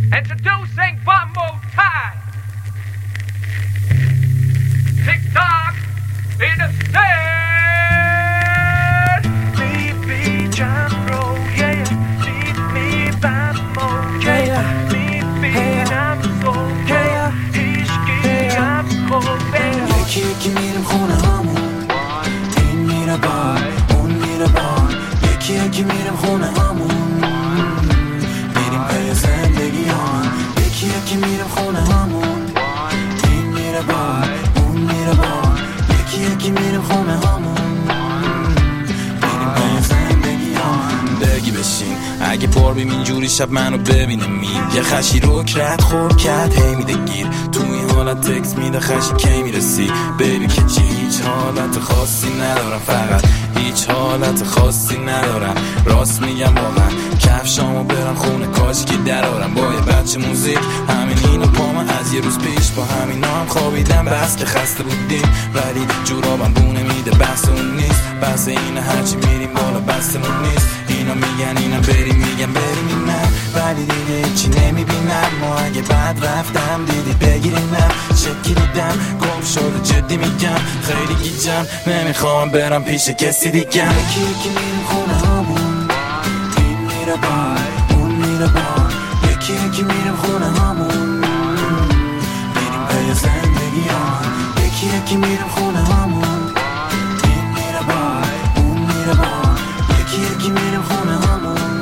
Introducing Bumbo Time. TikTok in the stand. Baby, jam roll, yeah. Leave me Bumbo, yeah. Leave me, I'm so cold. Ishki, I'm cold, baby. یکی یکی میریم خونه همون، این میره بار، اون میره بار. یکی یکی میریم خونه همون، میریم پی زندگی همون. یکی یکی میریم خونه همون، این میره بار، اون میره بار. یکی یکی میریم خونه همون، میریم پی زندگی همون. بگی بشین اگه باربیم اینجوری شب منو ببینه میم یه خشی رو کرد خور کرد هی میده گیر تو این حالت تکس میده خشی کی میرسی بیبی که چی هیچ حالت خاصی ندارم فقط هیچ حالت خاصی ندارم راست میگم واقعا کفشامو برم خونه کاش که درارم با یه بچه موزیک همین اینو پامو از یه روز پیش با همینا هم خوابیدم بس که خسته بودیم ولی جورابم بونه میده بحث اون نیست بحث اینه هرچی میریم بالا بستمون نیست اینا میگن اینم بریم میگم بریم اینم ولی دیگه هیچی نمیبینم ما اگه بعد رفتم دیدی بگیرینم شکی دیدم گم شده جدی میگم خیلی گیجم نمیخوام برم پیش کسی دیگم یکی یکی میریم خونه همون این میره بار اون میره بار یکی یکی میریم خونه همون میریم پی زندگی همون یکی یکی میریم خونه همون این میره بار اون میره بار یکی یکی میریم خونه همون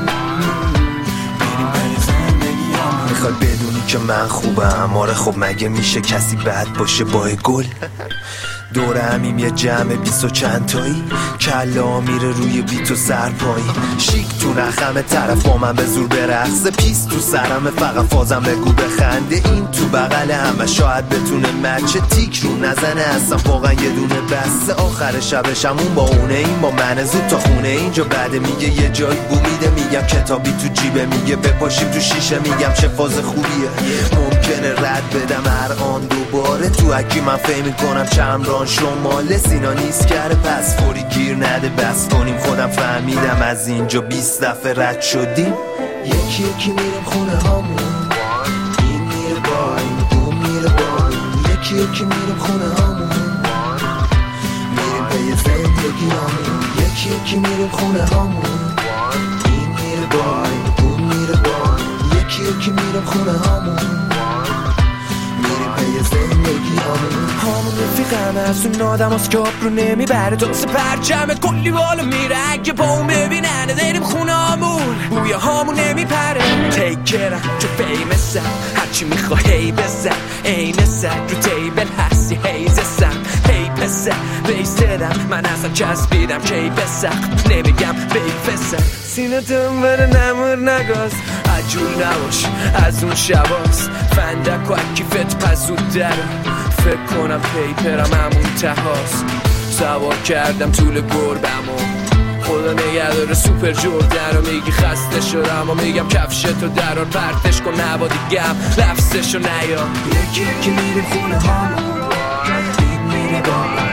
میریم پی زندگی همون میخوای بدونی که من خوبم آره خب مگه میشه کسی بد باشه با گل دور همیم یه جمع 20 و چند تایی کلا میره روی بیت و سرپایی شیک تو رخم طرف با من به زور برقصه پیس تو سرم فقط فازم بگو بخنده این تو بغل همه شاید بتونه مچه تیک رو نزنه اصلا واقعا یه دونه بسته آخر شبشمون با اونه این با من زود تا خونه اینجا بعده میگه یه جایی بو میده میگم کتابی تو جیبه میگه بپاشیم تو شیشه میگم چه فاز خوبیه ممکنه رد بدم هر آن دوباره تو اکی من فهم میکنم چمران شمال سینا نیست کرده پس فوری گیر نده بس کنیم خودم فهمیدم از اینجا 20 دفعه رد شدیم یکی یکی میریم خونه همون این میره با این اون میره با یکی یکی میریم خونه همون میریم پی زندگی همون یکی یکی میریم خونه همون این میره با این اون میره با یکی یکی میریم خونه همون میریم پی زندگی همون رفیقم از اون آدم هست که رو نمیبره دست پرچمت کلی بالا میره اگه با اون ببیننه داریم خونه همون بوی همون نمیپره تیکرم چو فیمسم هرچی میخواه هی بزن این سر رو تیبل هستی هیزسم هی پسر بیستدم من اصلا چسبیدم کی بسخ نمیگم بیفسر سینه تون بره نمور نگاز عجول نباش از اون شباست فندک و اکیفت پزود درم فکر کنم پیپرم همون تهاست سوار کردم طول گربم و خدا نگه داره سوپر جردن رو میگی خسته شدم و میگم کفشتو درار پرتش کن نبا دیگم لفظشو نیا یکی یکی میریم خونه همون این میره با